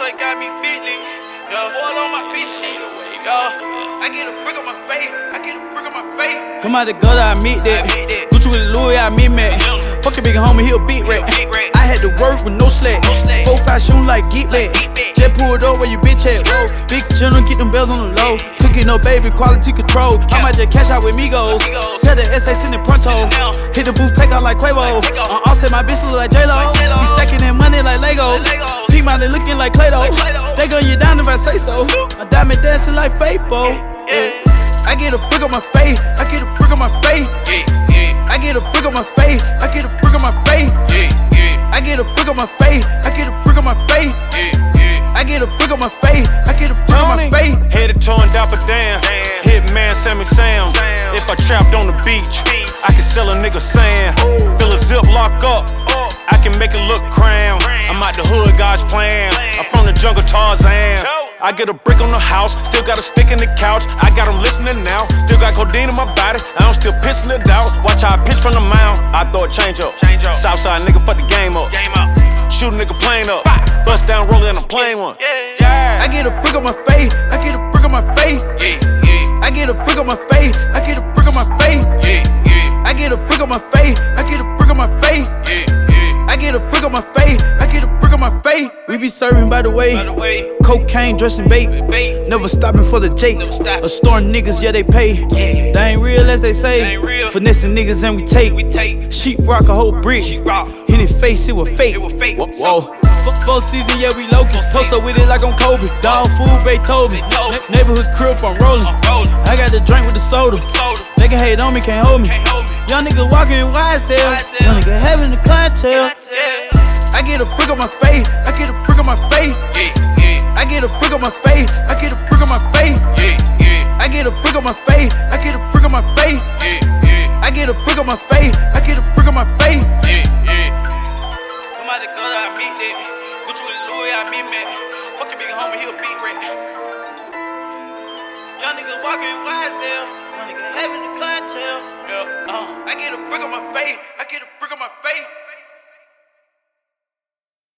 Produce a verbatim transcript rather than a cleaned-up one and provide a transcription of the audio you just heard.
swear got me Bentley. Yeah, all on my bitch shit. Yeah, I get a brick on my face. I get a brick on my face. Come out the gutter, I meet that. Gucci with Louis, I meet Mac. Fuck a big homie, he a beat rat. I had to work with no slack. Four five shooting like get back. Just pulled over, you bitch at. Whoa, big channel, keep them bells on the low. Cooking up, baby, quality control. I might just cash out with Migos. Tell the S A send it pronto. Hit the booth, take out like Quavo. On offset, my bitch look like J-Lo. We stacking that money like Legos. Team out there looking like Play-Doh. They gun you down if I say so. My diamond dancing like Fabo. I get a brick on my face. I get a brick on my face. I get a brick on my face. I get a brick on my face. I get a brick on my face. I get a brick on my face. I get a brick on my face. I get a brick on my face. Headed torn down for damn. Hitman Sammy Sam. If I trapped on the beach, I can sell a nigga sand. Fill a zip, lock up. I can make it look cram. I'm out the hood, God's plan. I'm from the jungle, Tarzan. I get a brick on the house, still got a stick in the couch. I got them listening now, still got codeine in my body. I'm still pissing it out. Watch how I pitch from the mound. I throw a change up. Southside nigga, fuck the game up. Shoot a nigga plane up. Bust down, roll in a plane one. I get a brick on my face. I get a brick on my face. I get a brick on my face. I get a brick on my face. I get a brick on my face. I get a brick on my face. I get a brick on my face. I get a brick on my face. We be serving by the way. Cocaine, dressing bait. Never stopping for the Jake. A store niggas, yeah, they pay. They ain't real as they say. Finessing niggas and we take. Sheep rock a whole brick. Hit his face, it was fake. Whoa. Four season, yeah, we low-key. Post up with it like I'm Kobe. Dog food, Beethoven. Neighborhood crib, I'm rolling. I got the drink with the soda. They can hate on me, can't hold me. Young nigga walking wide as hell. Young nigga having the clientele. I get a brick on my face. I get a brick on my face. I get a brick on my face. I get a brick on my face. I get a brick on my face. I get a brick on my face. I get a brick on my face. I get a brick on my face. Come out the gutter, I meet that. Gucci with Louis, I meet Mac. Fuck your big homie, he a beat rat. Young nigga walking wide as hell. Young nigga having the clientele. Yeah, uh, I get a brick on my face. I get a brick on my face.